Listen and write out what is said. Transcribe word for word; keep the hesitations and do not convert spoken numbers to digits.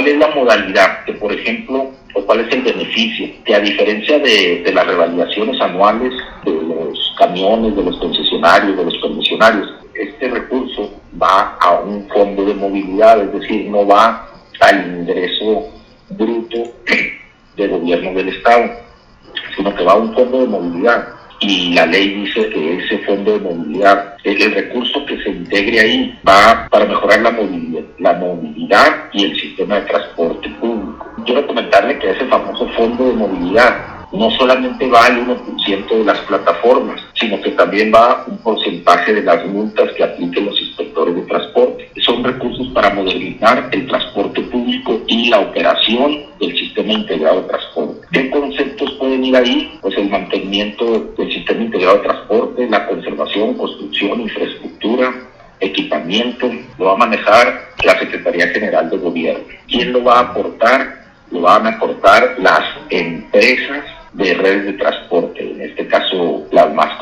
¿Cuál es la modalidad? Que, por ejemplo, o cuál es el beneficio, que a diferencia de, de las revalidaciones anuales de los camiones, de los concesionarios, de los permisionarios, este recurso va a un fondo de movilidad, es decir, no va al ingreso bruto del gobierno del Estado, sino que va a un fondo de movilidad. Y la ley dice que ese fondo de movilidad, el recurso que se integre ahí, va para mejorar la movilidad, la movilidad y el sistema de transporte público. Quiero comentarle que ese famoso fondo de movilidad no solamente va al uno por ciento de las plataformas, sino que también va un porcentaje de las multas que apliquen los inspectores de transporte. Son recursos para modernizar el transporte público y la operación del sistema integrado de transporte. ¿Qué conceptos pueden ir ahí? Pues el mantenimiento del sistema integrado de transporte, la conservación, construcción, infraestructura, equipamiento. Lo va a manejar la Secretaría General de Gobierno. ¿Quién lo va a aportar? Lo van a aportar las empresas de redes de transporte, en este caso las más